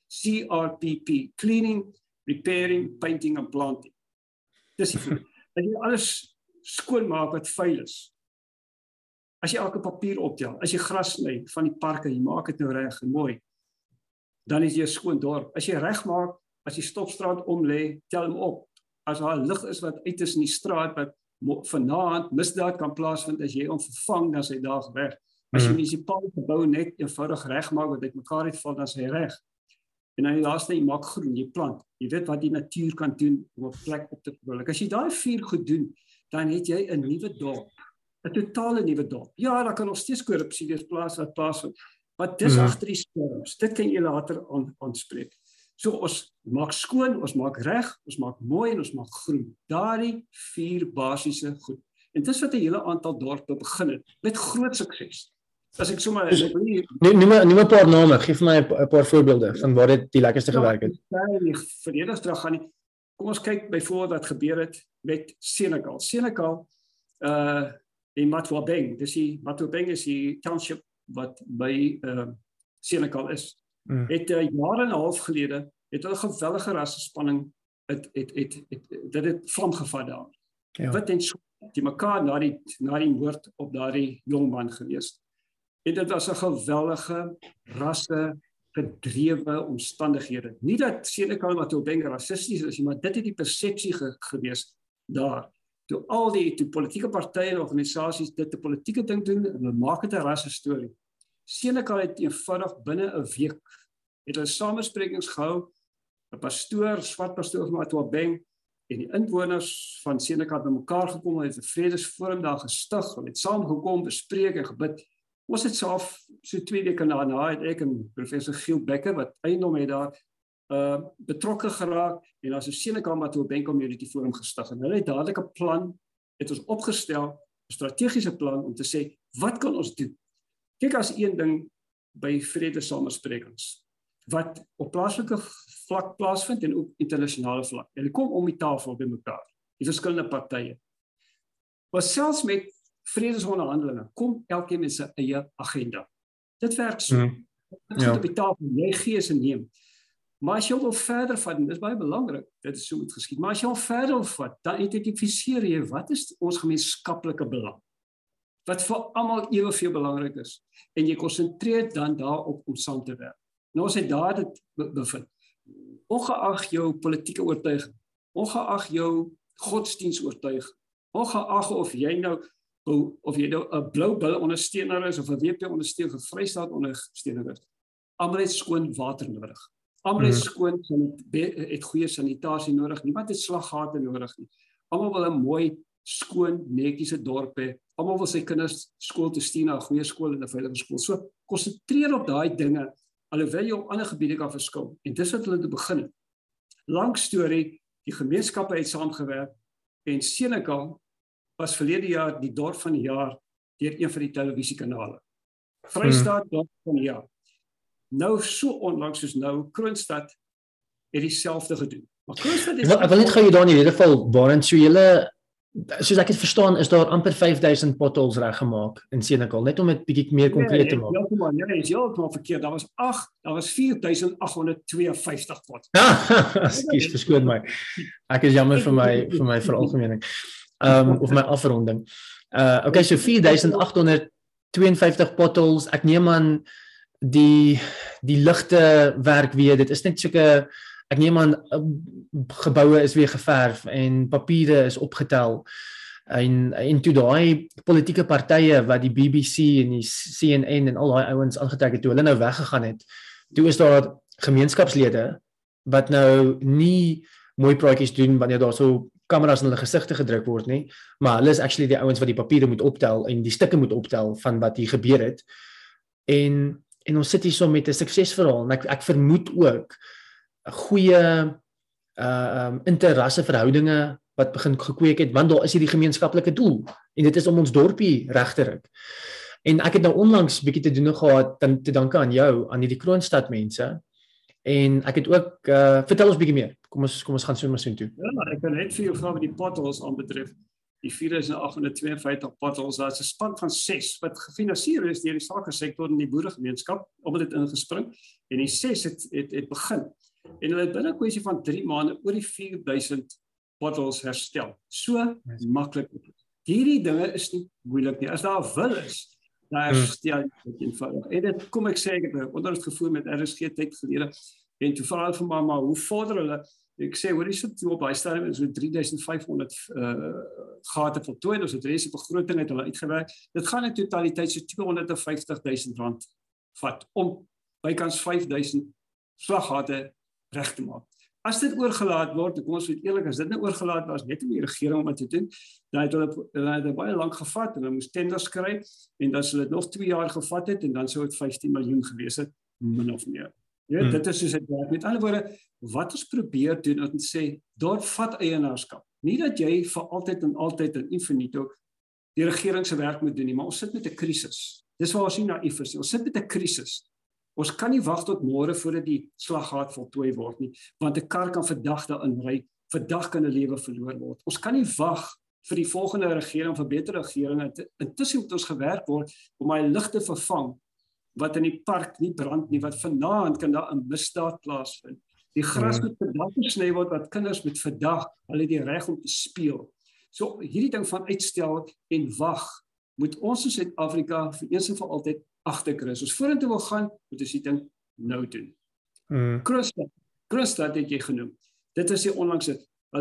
CRPP, Cleaning, Repairing, Painting and Planting. Dis die voorbeeld. Dat jy alles skoonmaak wat vuil is. As jy elke papier optel, as jy gras sny van die parke, jy maak dit nou reg en mooi, dan is jy 'n skoon dorp. As jy reg maak, as jy stopstraat omlê, tel hom op. As daar lig is wat uit is in die straat, wat vanaand misdaad kan plaasvind, as jy hom vervang, dan is hy daar weg. As jy munisipale gebou net eenvoudig reg maak, wat uitmekaar uitval, dan is hy reg. En dan die laaste, jy maak groen, jy plant. Jy weet wat die natuur kan doen om 'n plek op te vrolik. As jy daai 4 goed doen, dan het jy 'n nuwe dorp. 'n totale nuwe dorp. Ja, daar kan nog steeds korrupsie plaasvind. Maar dis agter die skerms. Dit kan jy later aanspreek. So ons maak skoon, ons maak reg, ons maak mooi en ons maak groen. Daardie 4 basiese goed. En dis wat 'n hele aantal dorpe begin het met groot sukses. As ek sommer noem 'n paar name, gee vir my 'n paar voorbeelde van waar dit die lekkerste gewerk het. Nee, verlede terug gaan nie. Kom ons kyk byvoorbeeld wat gebeur het met Senekal. Senekal in Matuabeng. Matuabeng is die township wat by Senekal is. Het jare en 'n half gelede het hulle geweldige rassespanning het vlam gevat daar. Ja. Wat en so die mekaar na die moord op daardie jong man gewees. En dit was 'n gewellige rasse gedrewe omstandighede. Nie dat Senekal wat toe dink rassisties is, maar dit het die persepsie gewees daar. Toe politieke partye en organisasies dit 'n politieke ding doen, en hulle maak dit 'n rasse storie. Senekal het eenvoudig binne 'n week het hulle samesprekings gehou, 'n pastoor, swart pastoor van Matuabeng, en die inwoners van Senekal het bymekaar gekom, het 'n vredesforum daar gestig, hulle het saamgekom, bespreek en gebid. Ons het self so 2 weke daarna het ek en professor Giel Becker wat eiendom het daar betrokke geraak en as 'n Senekal Matuabeng Community Forum gestig en hulle het dadelik 'n plan het ons opgestel, 'n strategiese plan om te sê wat kan ons doen? Kyk as een ding by vredesamesprekings wat op plaaslike vlak plaasvind en ook internasionale vlak. Hulle kom om die tafel by mekaar, die verskillende partye. Maar selfs met vredesonderhandelinge kom elkeen met sy eie agenda. Dit werk so. Dit sit op die tafel, jy gee en neem. Maar as jy wil verder vat, en dit is baie belangrik, dit is so moet geskied, maar as jy wil verder wil vat, dan identifiseer jy wat is ons gemeenskaplike belang, wat vir almal eweveel belangrik is, en jy konsentreer dan daarop om saam te werk. Nou ons het daar dit bevind. Ongeag jou politieke oortuiging, ongeag jou godsdienstoortuiging, ongeag of jy nou 'n blou bil ondersteuner is of 'n WP ondersteuner of 'n Vrystaat ondersteuner is, almal het skoon water nodig. Almal het skoon het goeie sanitasie nodig. Niemand het slaggate nodig nie. Almal wil 'n mooi, skoon, netjiese dorp hê. Almal wil sy kinders skool toe stuur na 'n goeie skool en 'n veilige skool. So konsentreer op daai dinge alhoewel jy op ander gebiede kan verskil. En dis wat hulle te begin het. Lang storie, die gemeenskappe het saamgewerk en Senekal was verlede jaar die dorp van die jaar deur een van die televisiekanale. Vrystaat dorp van die jaar. Nou so onlangs soos nou, Kroonstad het dieselfde gedoen. Maar Kroonstad is ek wil net gou jy daar in hierdie geval, Barend, so julle, soos ek het verstaan, is daar amper 5000 potholes reggemaak in Senekal, net om dit bietjie meer konkreet te maak. Nee, is heeltemal verkeerd. Daar was 4852 potholes. Ekskuus, verskoon my. Ek is jammer vir my veralgemening. Of my afronding. Okay, so 4852 potholes. Ek neem aan die ligte werk weer. Dit is net soke, ek neem aan geboue is weer geverf en papiere is opgetel. En toe daai politieke partye wat die BBC en die CNN en al daai ouens aangetrek het, toe hulle nou weggegaan het, toe is daar gemeenskapslede wat nou nie mooi praatjies doen wanneer daar so kameras in hulle gesigte gedruk word nie, maar hulle is actually die ouens wat die papiere moet optel en die stukke moet optel van wat hier gebeur het. En ons sit hier so met 'n suksesverhaal en ek vermoed ook 'n goeie interrasse verhoudinge wat begin gekweek het, want daar is hierdie gemeenskaplike doel en dit is om ons dorpie reg te ruk. En ek het nou onlangs bietjie te doen gehad te danke aan jou, aan hierdie Kroonstad mense. En ek het ook vertel ons bietjie meer. Kom ons gaan so maar toe. Ja, ek kan net vir jou vra wat die potholes aanbetref. Die 4852 potholes, daar is 'n span van 6 wat gefinansier is deur die sakesektor en die boeregemeenskap, om dit ingespring. En die 6 het begin. En hulle het binne 'n kwessie van 3 maande oor die 4000 potholes herstel. So maklik. Hierdie dinge is nie moeilik nie. As daar 'n wil is, dan herstel dit eenvoudig. En dit kom ek sê, ek het 'n onderhoud gevoer met RSG tyd gelede. En toe vra hulle vir maar hoe vorder hulle? Ek sê, hoor, is dit op baie stadium so 3500 gate voltooi, ons het reeds 'n begroting het hulle uitgewerk. Dit gaan in totaliteit so 250.000 rand vat om bykans 5000 slaggate reg te maak. As dit oorgelaat word, kom ons weet eerlik, as dit nou oorgelaat was net om die regering om dit te doen, dan het hulle baie lank gevat en hulle moes tenders kry en dan sou dit nog 2 jaar gevat het en dan sou dit 15 miljoen gewees het, min of meer. Ja, dit is soos dit werk. Met ander woorde, wat ons probeer doen om te sê, daar vat eienaarskap. Nie dat jy vir altyd en altyd en infinito die regering se werk moet doen nie, maar ons sit met 'n krisis. Dis waar ons nie naïef is nie. Ons sit met 'n krisis. Ons kan nie wag tot môre voordat die slaggat voltooi word nie, want 'n kar kan vandag daarin ry, vandag kan 'n lewe verloor word. Ons kan nie wag vir die volgende regering of 'n beter regering. Intussen moet ons gewerk word om daai lig te vervang wat in die park nie brand nie, wat vanaand kan daar 'n misdaad plaasvind. Die gras moet vandag gesny word, wat kinders moet vandag, hulle die reg om te speel. So hierdie ding van uitstel en wag, moet ons in Suid-Afrika vir eens en vir altyd agterkry. As ons vorentoe wil gaan, moet ons die ding nou doen. Kroonstad het jy genoem. Dit is die onlangse.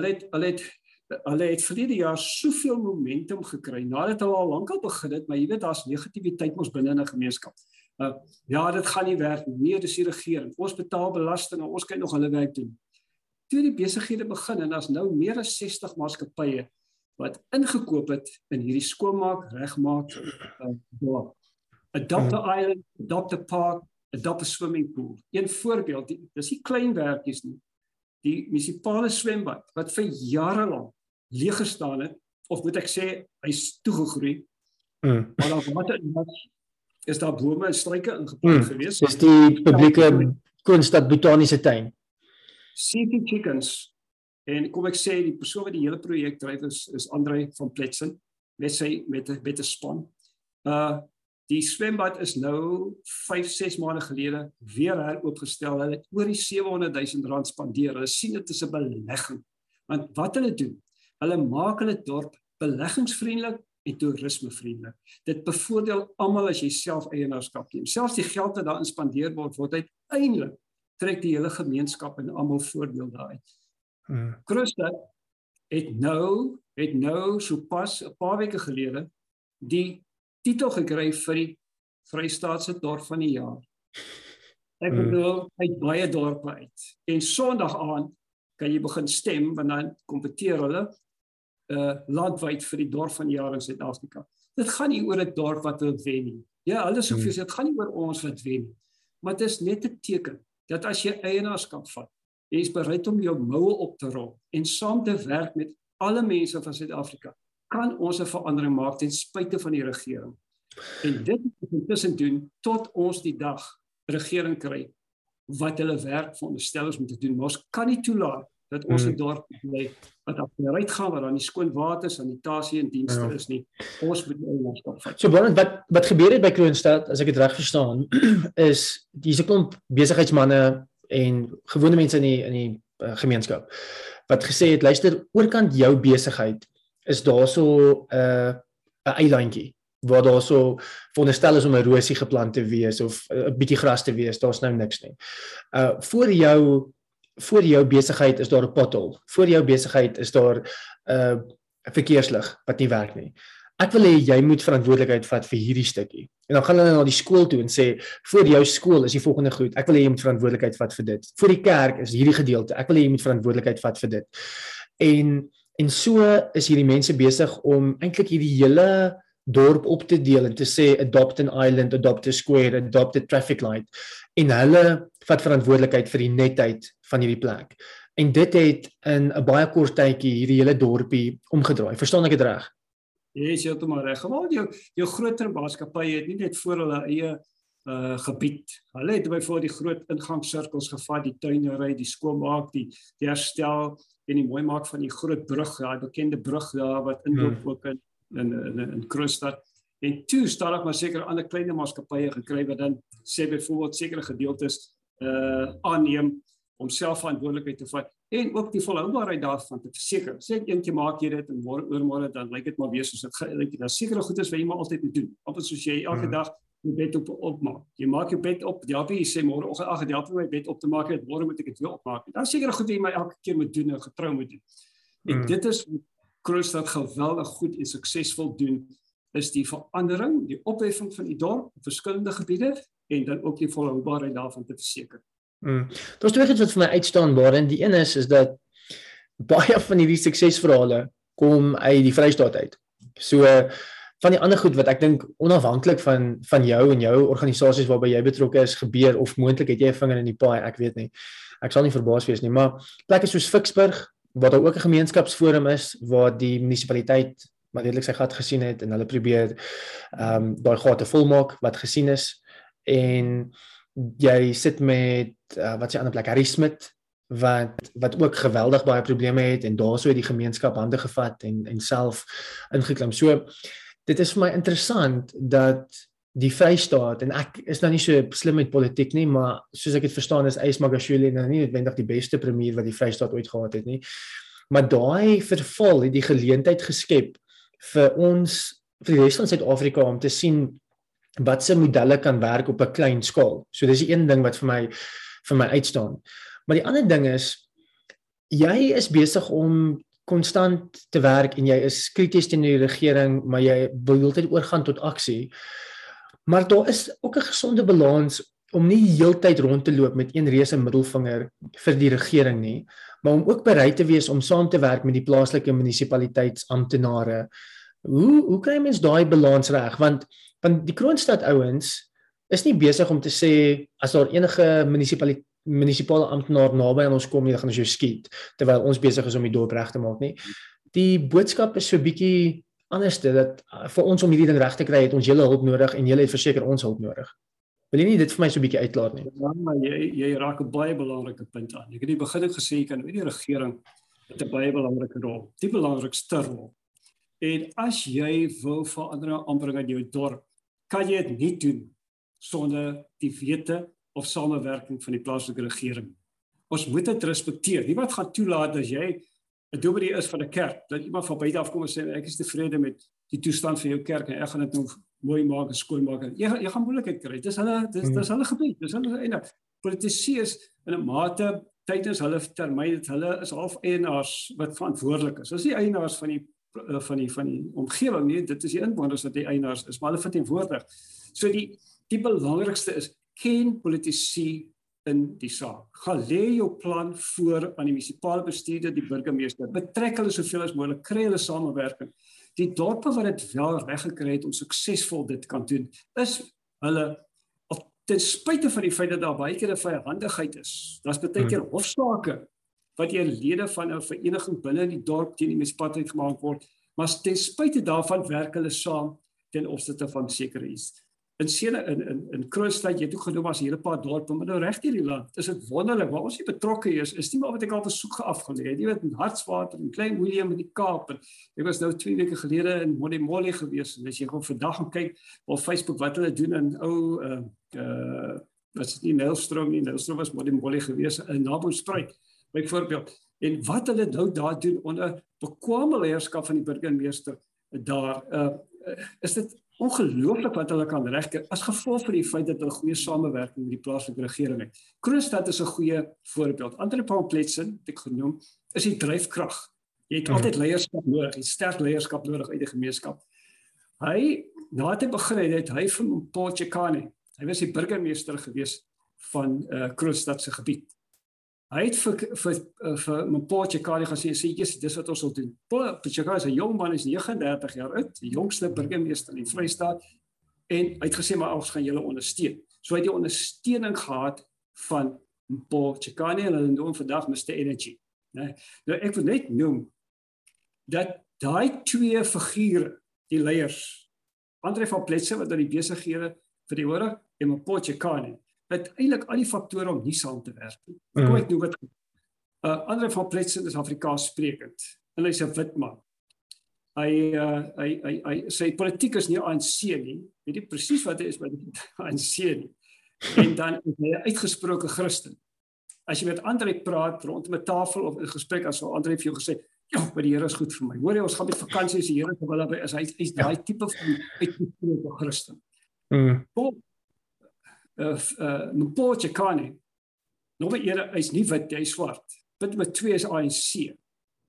Hulle het verlede jaar soveel momentum gekry, nadat hulle al lankal begin het, maar jy weet, daar's negativiteit mos binne in 'n gemeenskap. Ja, dit gaan nie werk nie. Nee, dis die regering. Ons betaal belasting en ons kan nog hulle werk doen. Toe die besighede begin en daar's nou meer as 60 maatskappye wat ingekoop het in hierdie skoonmaak, regmaak dorp. Adopt a island, adopt a park, adopt a swimming pool. Een voorbeeld, dis nie klein werkies nie. Die munisipale swembad wat vir jare lank leeg gestaan het, of moet ek sê, hy's toegegroei. Maar daar water in was, is daar bome en struike ingeplant gewees. Dis die publieke Kroonstad Botaniese Tuin. City Chickens. En kom ek sê, die persoon wat die hele projek dryf is André van Pletsen, met 'n span. Die swembad is nou 5-6 maande gelede weer heroopgestel. Hulle het oor die R700,000 spandeer. Hulle sien dit is 'n belegging. Want wat hulle doen, hulle maak hulle dorp beleggingsvriendelik en toerismevriendelik. Dit bevoordeel almal as jy self eienaarskap neem. Selfs die geld wat daarin spandeer word uiteindelik trek die hele gemeenskap en almal voordeel daaruit. Kroonstad het nou sopas 'n paar weke gelede die titel gekry vir die Vrystaatse dorp van die jaar. Ek bedoel, uit baie dorpe uit. En Sondag aand kan jy begin stem, want dan kompeteer hulle landwyd vir die dorp van die jaar in Suid-Afrika. Dit gaan nie oor 'n dorp wat wil wen nie. Ja, hulle sê dit gaan nie oor ons wat wen nie. Maar dit is net 'n teken dat as jy eienaarskap vat, jy is bereid om jou moue op te rol en saam te werk met alle mense van Suid-Afrika, kan ons 'n verandering maak ten spyte van die regering. En dit moet intussen doen tot ons die dag regering kry wat hulle werk veronderstel is om te doen. Maar ons kan nie toelaat dat ons 'n dorp bly wat achteruit gaan, waar daar nie skoon water, sanitasie en dienste is nie. Ons moet eienaarskap vat. So wat gebeur het by Kroonstad, as ek dit reg verstaan, is hier's 'n klomp besigheidsmanne en gewone mense in die gemeenskap wat gesê het, luister, oorkant jou besigheid is daar so 'n eilandjie waar daar so veronderstel is om 'n rosie geplant te wees of 'n bietjie gras te wees, daar's nou niks nie. Voor jou besigheid is daar 'n pothol. Voor jou besigheid is daar 'n verkeerslig wat nie werk nie. Ek wil hê jy moet verantwoordelikheid vat vir hierdie stukkie. En dan gaan hulle na die skool toe en sê, voor jou skool is die volgende goed. Ek wil hê jy moet verantwoordelikheid vat vir dit. Voor die kerk is hierdie gedeelte. Ek wil hê jy moet verantwoordelikheid vat vir dit. En so is hierdie mense besig om eintlik hierdie hele dorp op te deel en te sê adopt an island, adopt a square, adopt a traffic light. En hulle vat verantwoordelikheid vir die netheid van hierdie plek. En dit het in 'n baie kort tydjie hierdie hele dorpie omgedraai. Verstaan ek dit reg? Jy is heeltemal reg. Want jou groter maatskappye het nie net voor hulle eie gebied. Hulle het byvoorbeeld die groot ingangssirkels gevat, die tuinery, die skoonmaak, die herstel en die mooi maak van die groot brug, daai bekende brug daar wat inloop ook in Kroonstad. En toe stadig maar seker ander kleiner maatskappye gekry wat dan sê byvoorbeeld sekere gedeeltes aanneem om self verantwoordelikheid te vat en ook die volhoubaarheid daarvan te verseker. Sê ek eentjie maak jy dit en oormôre dan lyk dit maar weer soos dit gelyk. Daar sekere goedes wat jy maar altyd moet doen. Amper soos jy elke dag jou bed opmaak. Jy maak jou bed op, jy sê môreoggend ag, help my bed op te maak en môre moet ek dit weer opmaak. Daar seker goed wat jy maar elke keer moet doen en getrou moet doen. En dit is Kroonstad geweldig goed en suksesvol doen, is die verandering, die opheffing van die dorp op verskillende gebiede en dan ook die volhoubaarheid daarvan te verseker. Daar's twee goed wat vir my uitstaan, en die een is dat baie van hierdie suksesverhale kom uit die Vrystaat uit. So van die ander goed wat ek dink onafhanklik van jou en jou organisasies waarby jy betrokke is gebeur of moontlik het jy 'n vinger in die paai, ek weet nie. Ek sal nie verbaas wees nie, maar plekke soos Ficksburg waar daar ook 'n gemeenskapsforum is waar die munisipaliteit maar redelik sy gat gesien het en hulle probeer daai gate volmaak wat gesien is en jy sit met wat se ander plek Harry Smith wat ook geweldig baie probleme het en daarso het die gemeenskap hande gevat en self ingeklim. So dit is vir my interessant dat die Vrystaat en ek is nou nie so slim met politiek nie, maar soos ek dit verstaan is Ys Magashule nou nie noodwendig die beste premier wat die Vrystaat ooit gehad het nie. Maar daai verval het die geleentheid geskep vir die res van Suid-Afrika om te sien wat se modelle kan werk op 'n klein skaal. So dis die een ding wat vir my uitstaan. Maar die ander ding is jy is besig om konstant te werk en jy is krities teenoor die regering, maar jy wil heeltyd oorgaan tot aksie. Maar daar is ook 'n gesonde balans om nie heeltyd rond te loop met een reuse middelvinger vir die regering nie, maar om ook bereid te wees om saam te werk met die plaaslike munisipaliteitsamptenare. Hoe kry mens daai balans reg? Want die Kroonstad ouens is nie besig om te sê as daar enige munisipale amptenaar naby aan ons kom nie, dan gaan ons jou skiet terwyl ons besig is om die dorp reg te maak nie. Die boodskap is so bietjie anderste dat vir ons om hierdie ding reg te kry het ons julle hulp nodig en julle het verseker ons hulp nodig. Wil jy nie dit vir my so 'n bietjie uitklaar nie? Ja, maar jy raak 'n baie belangrike punt aan. Ek het in die begin gesê jy kan die regering het 'n baie belangrike rol, die belangrikste rol. En as jy wil verandering aanbring in jou dorp, kan jy dit nie doen sonder die wete of samewerking van die plaaslike regering. Ons moet dit respekteer. Niemand gaan toelaat as jy 'n dominee is van 'n kerk, dat iemand van buite af kom en sê ek is tevrede met die toestand van jou kerk en ek gaan dit nou mooi maak en skoon maak. Jy gaan moeilikheid kry. Dis hulle gebied, dis hulle einde. Politici is in 'n mate tydens hulle termyn, hulle is half eienaars wat verantwoordelik is. Dis nie eienaars van die omgewing nie, dit is die inwoners wat die eienaars is, maar hulle verteenwoordig. So die belangrikste is, ken politici in die saak. Gaan lê jou plan voor aan die munisipale bestuurder, die burgemeester. Betrek hulle soveel as moontlik, kry hulle samewerking. Die dorpe wat dit wel reggekry het om suksesvol dit kan doen, is hulle, ten spyte van die feit dat daar baie keer 'n vyhandigheid is. Daar's baie keer hofsaake wat deur lede van 'n vereniging binne die dorp teen die munisipaliteit gemaak word, maar ten spyte daarvan werk hulle saam ten opsigte van sekere iets. In Kroonstad, jy het ook genoem as 'n hele paar dorpe, maar nou reg deur die land, is dit wonderlik, waar ons nie betrokke is nie maar wat ek al besoek afgelê het, jy weet, in Hartswater, in Klein Willem in die Kaap, en ek was nou 2 weke gelede in Modimolle gewees, en as jy gewoon vandag gaan kyk op Facebook wat hulle doen in was dit nie Nylstroom nie, Nylstroom was Modimolle gewees, in Naboomspruit, byvoorbeeld, en wat hulle nou daar doen, onder bekwame leierskap van die burgemeester, daar, is dit ongelooflik wat hulle kan regkry, as gevolg van die feit dat hulle goeie samewerking met die plaaslike regering het. Kroonstad is 'n goeie voorbeeld. Andre Paul-Pletsen, het ek genoem, is die dryfkrag. Jy het altyd leierskap nodig, jy het sterk leierskap nodig uit die gemeenskap. Nadat hy begin het, hy vir Mpho Tshekane, hy was die burgemeester gewees van Kroonstad se gebied. Hy het vir Mpho Tshekane gesê, dis wat ons wil doen. Mpho Tshekane is 'n jong man, is 39 jaar oud, die jongste burgemeester in die Vrystaat, en hy het gesê, maar ons gaan julle ondersteun. So hy het die ondersteuning gehad van Mpho Tshekane, en hulle noem vandag Mr. Energy. Nou, ek wil net noem, dat daai twee figure, die leiers, Andre van Pletsen, wat dan die besighede verteenwoordig, en Mpho Tshekane, het eintlik al die faktore om nie saam te werk nie. Kom ek noem wat. Andre van Pletsen is Afrikaans sprekend, en hy is 'n wit man. Sy politiek is nie ANC nie, weet nie presies wat hy is by die ANC nie. En dan is hy 'n uitgesproke Christen. As jy met Andre praat rondom 'n tafel of 'n gesprek, as Andre vir jou gesê, ja, maar die Here is goed vir my. Hoor jy, ons gaan met vakansie, as die Here wil daarby is, hy is daai tipe van uitgesproke Christen. Mpho Tshekane, nog eerder, hy is nie wit, hy is swart. Punt nommer 2 is ANC.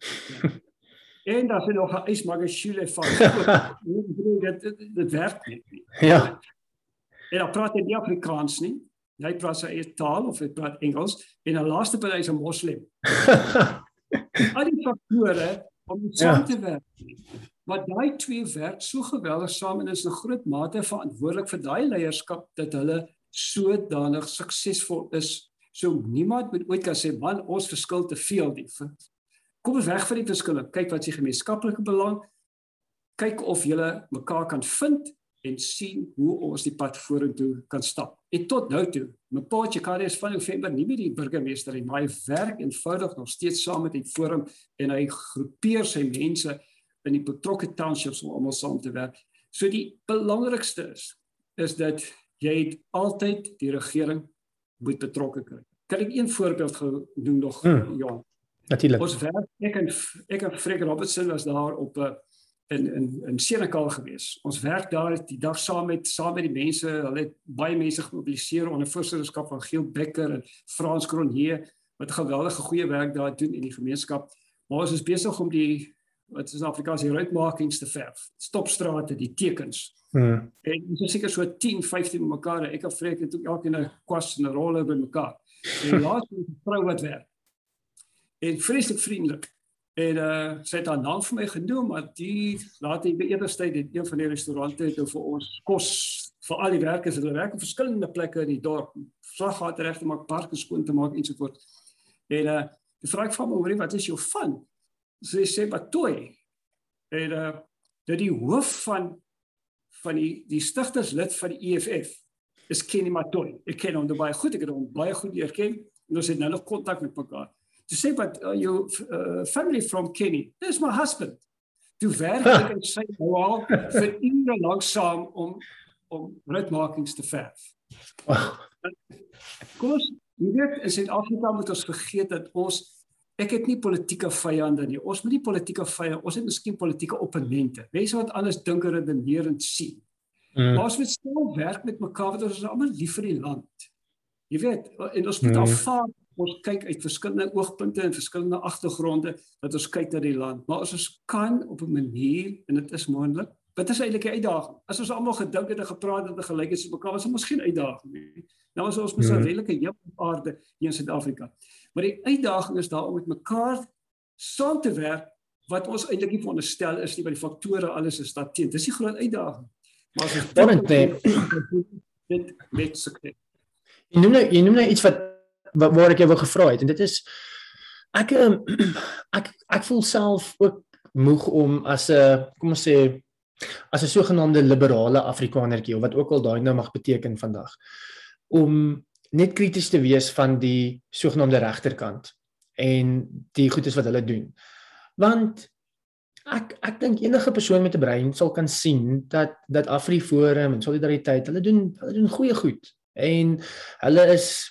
En daar is nog 'n ysmagashule van, dit werk nie. Ja. En dan praat hy nie Afrikaans nie, hy praat sy eie taal, of hy praat Engels, en dan laaste punt, hy is 'n moslim. Al die faktore om nie saam te werk nie. Maar daai twee werk so geweldig saam en is 'n groot mate verantwoordelik vir daai leierskap dat hulle sodanig suksesvol is. So niemand moet ooit kan sê, man, ons verskil te veel nie. Kom ons weg van die verskille. Kyk wat is die gemeenskaplike belang. Kyk of julle mekaar kan vind en sien hoe ons die pad vorentoe kan stap. En tot nou toe, Mpho Tshekane is van November nie meer die burgemeester nie, maar hy werk eenvoudig nog steeds saam met die forum en hy groepeer sy mense in die betrokke townships om almal saam te werk. So die belangrikste is dat jy het altyd die regering moet betrokke kry. Kan ek een voorbeeld genoem nog, Johan? Natuurlijk. Ons werk, ek en Fred Robertson was daar op in Senekal gewees. Ons werk daar die dag saam met die mense, hulle het baie mense gemobiliseer onder voorsitterskap van Giel Becker en Frans Cronje, wat geweldige goeie werk daar doen in die gemeenskap. Maar ons is besig om wat is in Afrikaans die uitmakings te verf, stopstrate, die tekens. Hmm. En ons is seker so 10, 15 met mekaar, ek en Freek het ook elkeen 'n kwas en 'n rol by mekaar. En laatst was 'n vrou wat werk. En vreeslik vriendelik. En sy het haar naam vir my genoem, maar later by etenstyd het een van die restaurante het vir ons kos vir al die werkers, hulle werk op verskillende plekke in die dorp, slaggate reg te maak, parke skoon te maak ensovoorts. En die vra ek van my, hoorie, wat is jou van? Sy sê Batoy. En dat die hoof van die stigterslid van die EFF is Kenny Matoy. Ek ken hom baie goed, ek het hom baie goed leer ken, en ons het nou nog kontak met mekaar. To say, but your family from Kenny, that's my husband. Toe werk ek in sy al vir ure lank saam om ritmakings te verf. Kom ons, jy weet, in Suid-Afrika moet ons vergeet dat ek het nie politieke vyande nie, ons moet nie politieke vyande, ons het miskien politieke opponente, mense wat alles dink en redeneer en sien. Maar ons moet stil werk met mekaar, want ons is almal lief vir die land. Jy weet, en ons moet aanvaar, ons kyk uit verskillende oogpunte en verskillende agtergronde, dat ons kyk na die land. Maar as ons kan op 'n manier, en dit is moontlik, wat is eintlik 'n uitdaging? As ons almal gedink het en gepraat het en gelyk het, mekaar was ons geen uitdaging nie. Nou is ons met 'n redelike heel op aarde hier in Suid-Afrika. Maar die uitdaging is daar om met mekaar saam te werk, wat ons eintlik nie veronderstel is nie, by die faktore alles is daar teen. Dis die groot uitdaging. Maar as ons dit met sukses. Jy noem nou iets waar ek jou wou gevra het, en dit is, ek voel self ook moeg om as 'n, kom ons sê, as 'n sogenaamde liberale Afrikanertjie, of wat ook al daai nou mag beteken vandag, om net krities te wees van die sogenaamde regterkant, en die goedes wat hulle doen. Want, ek dink enige persoon met 'n brein sal kan sien, dat AfriForum en Solidariteit, hulle doen goeie goed, en hulle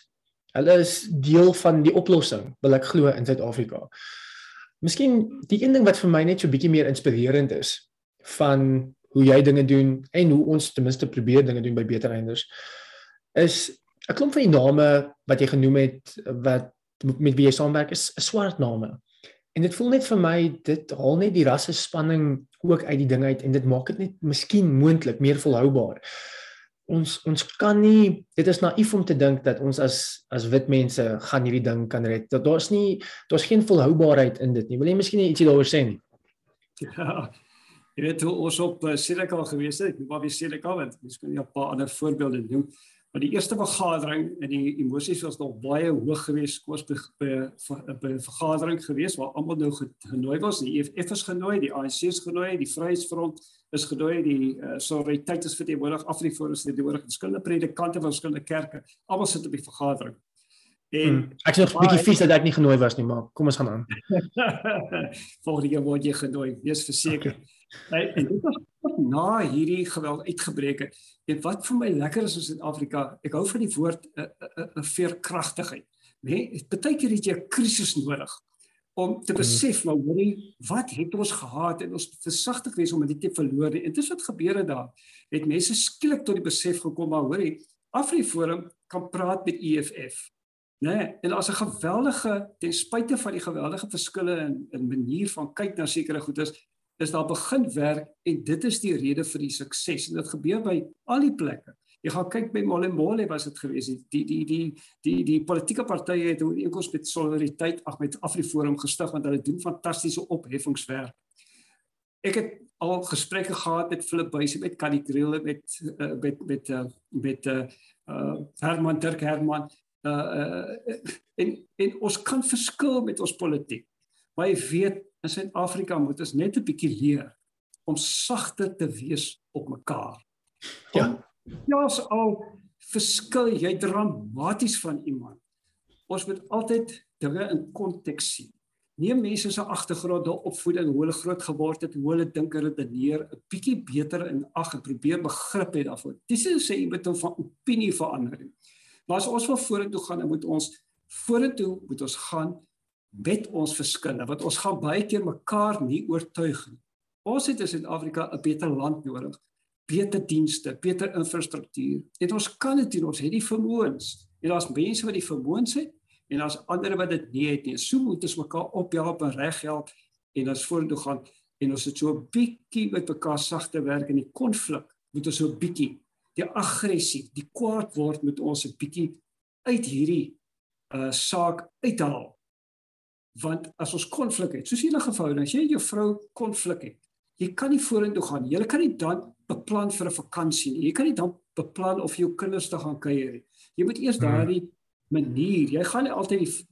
is deel van die oplossing, wil ek glo, in Suid-Afrika. Miskien die een ding wat vir my net so bietjie meer inspirerend is, van hoe jy dinge doen, en hoe ons ten minste probeer dinge doen by Beter Einders, is 'n klomp van die name wat jy genoem het, met wie jy saamwerk, is swart name. En dit voel net vir my, dit haal net die rasse spanning ook uit die ding uit, en dit maak dit net miskien moontlik meer volhoubaar. Ons kan nie, dit is naïef om te dink dat ons as wit mense gaan hierdie ding kan red. Daar's geen volhoubaarheid in dit nie. Wil jy miskien ietsie daaroor sê nie? Ja, jy weet hoe ons op Seleka gewees het, ek weet waar wie Seleka, want ons kan 'n paar ander voorbeelde noem. Maar die eerste vergadering, en die emosies was nog baie hoog geweest, kom ons by 'n vergadering geweest, waar almal nou genooi was, die EFF is genooi, die ANC is genooi, die Vryheidsfront is genooi, die Solidariteit is verteenwoordig, AfriForum is verteenwoordig, verskillende predikante van verskillende kerke, almal sit op die vergadering. Ek is nog 'n bietjie vies dat ek nie genooi was nie, maar kom ons gaan aan. Volgende keer word jy genooi, wees verseker. En dit was na hierdie geweld uitgebreek het. En wat vir my lekker is in Suid-Afrika, ek hou van die woord 'n veerkragtigheid. Nee, partykeer het jy 'n krisis nodig om te besef, maar hoorie, wat het ons gehad, en ons versigtig wees om dit te verloor nie. En dis wat gebeur het daar. Het mense skielik tot die besef gekom, maar hoorie, AfriForum kan praat met EFF. Nee, en as 'n geweldige, ten spyte van die geweldige verskille in manier van kyk na sekere goedes, is daar begin werk, en dit is die rede vir die sukses. En dit gebeur by al die plekke. Jy gaan kyk by Molemole was dit gewees. Die politieke partye het ooreenkoms met Solidariteit, met AfriForum gestig, want hulle doen fantastiese opheffingswerk. Ek het al gesprekke gehad met Philip Buys, met Kali Kriel, met Herman, Dirk Herman, en ons kan verskil met ons politiek. Maar jy weet, in Suid-Afrika moet ons net 'n bietjie leer om sagter te wees op mekaar. Ja, as al verskil jy dramaties van iemand. Ons moet altyd dinge in konteks sien. Neem mense se agtergrond, hul opvoeding, hoe hulle groot geword het, hoe hulle dink en redeneer, 'n bietjie beter in ag en probeer begrip hê daarvoor. Dis is sê jy moet van opinie verander. Maar as ons wil vorentoe gaan, dan moet ons gaan met ons verskille, want ons gaan baie keer mekaar nie oortuig nie. Ons het in Suid-Afrika 'n beter land nodig, beter dienste, beter infrastruktuur, en ons kan dit doen, ons het die vermoëns, en daar's mense wat die vermoëns het, en daar's ander wat dit nie het nie, so moet ons mekaar ophelp en reghelp, en as vorentoe gaan, en ons het so 'n bietjie met mekaar sagte werk in die konflik, moet ons so 'n bietjie, die aggressie, die kwaad word, moet ons 'n bietjie uit hierdie saak uithaal. Want as ons konflik het, soos enige verhouding, as jy en jou vrou konflik het, jy kan nie vorentoe gaan nie. Jy kan nie dan beplan vir 'n vakansie nie. Jy kan nie dan beplan of jou kinders te gaan kuier nie. Jy moet eers daardie manier, jy gaan nie altyd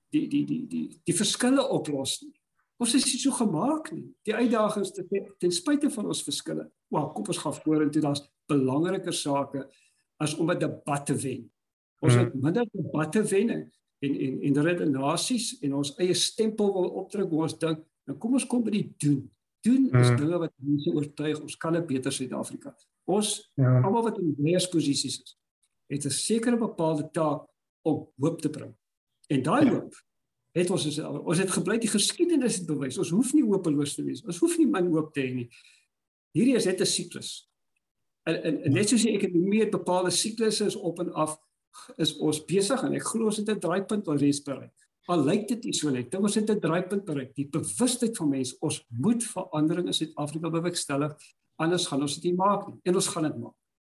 die verskille oplos nie. Ons is nie so gemaak nie. Die uitdagings ten spyte van ons verskille. Kom ons gaan vorentoe, daar's belangriker sake as om 'n debat te wen. Ons het minder debatte wen en redenasies en ons eie stempel wil opdruk hoe ons dink. Nou kom ons kom by die doen. Doen is dinge wat mense oortuig, ons kan 'n beter Suid-Afrika. Ons, almal wat in leiersposisies is, het 'n sekere bepaalde taak om hoop te bring. En daai hoop het ons het gebly, die geskiedenis het bewys, ons hoef nie hopeloos te wees, ons hoef nie min hoop te hê nie. Hierdie is net 'n siklus. En net soos die ekonomie het bepaalde siklusse is op en af, is ons besig en ek glo ons het 'n draaipunt alreeds bereik. Al lyk dit nie so net, ons het 'n draaipunt bereik. Die bewustheid van mense, ons moet verandering in Suid-Afrika bewerkstellig, anders gaan ons dit nie maak nie, en ons gaan dit maak.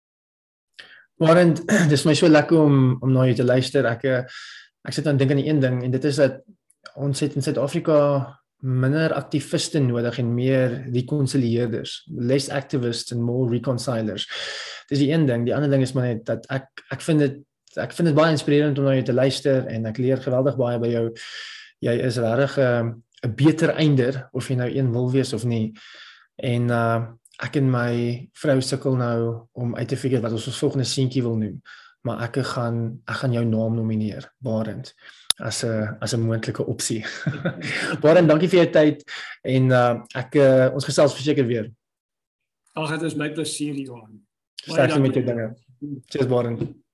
Barend, dis my so lekker om na jou te luister. Ek sit aan dink aan die een ding, en dit is dat ons het in Suid-Afrika minder aktiviste nodig en meer reconcilieerders, less activists and more reconcilers. Dis die een ding. Die ander ding is maar net dat ek vind dit baie inspirerend om na jou te luister en ek leer geweldig baie by jou. Jy is regtig 'n beter einder of jy nou een wil wees of nie. En ek en my vrou sukkel nou om uit te figure wat ons volgende seentjie wil noem. Maar ek gaan jou naam nomineer, Barend, as 'n moontlike opsie. Barend, dankie vir jou tyd en ons gesels verseker weer. Dit is my plesier, Johan. Sterkte met jou dinge. Cheers, Barend.